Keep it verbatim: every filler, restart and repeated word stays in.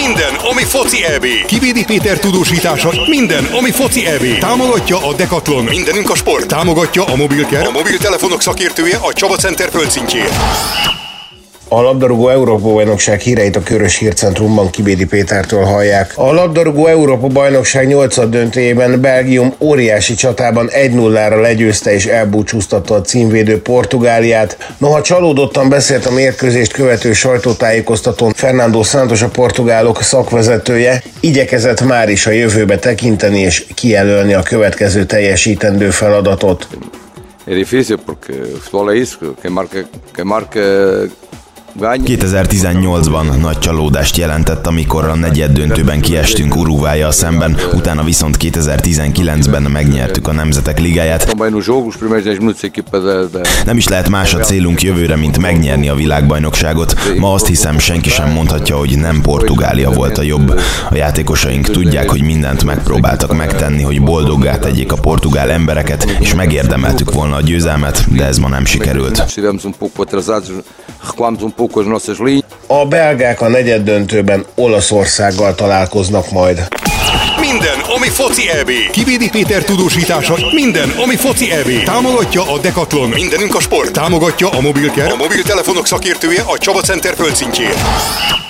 Minden, ami foci é bé. Kivédi Péter tudósítása. Minden, ami foci é bé. Támogatja a Decathlon. Mindenünk a sport. Támogatja a Mobilcare. A mobiltelefonok szakértője a Csaba Center földszintjén. A labdarúgó Európa-bajnokság híreit a Körös Hírcentrumban Kibédi Pétertől hallják. A labdarúgó Európa-bajnokság nyolcad döntőjében Belgium óriási csatában egy nullára legyőzte és elbúcsúztatta a címvédő Portugáliát. Noha csalódottan beszélt a mérkőzést követő sajtótájékoztatón Fernando Santos, a portugálok szakvezetője, igyekezett már is a jövőbe tekinteni és kijelölni a következő teljesítendő feladatot. É difícil porque o futebol é isso, quem marca, quem marca kétezer-tizennyolcban nagy csalódást jelentett, amikor a negyeddöntőben kiestünk Uruguayyal szemben, utána viszont kétezer-tizenkilencben megnyertük a Nemzetek Ligáját. Nem is lehet más a célunk jövőre, mint megnyerni a világbajnokságot. Ma azt hiszem, senki sem mondhatja, hogy nem Portugália volt a jobb. A játékosaink tudják, hogy mindent megpróbáltak megtenni, hogy boldoggá tegyék a portugál embereket, és megérdemeltük volna a győzelmet, de ez ma nem sikerült. A belgák a negyeddöntőben Olaszországgal találkoznak majd. Minden, ami foci é bé. Kivédi Péter tudósítása. Minden, ami foci é bé. Támogatja a Decathlon. Mindenünk a sport. Támogatja a Mobilcare. A mobiltelefonok szakértője a Csaba Center földszintjén.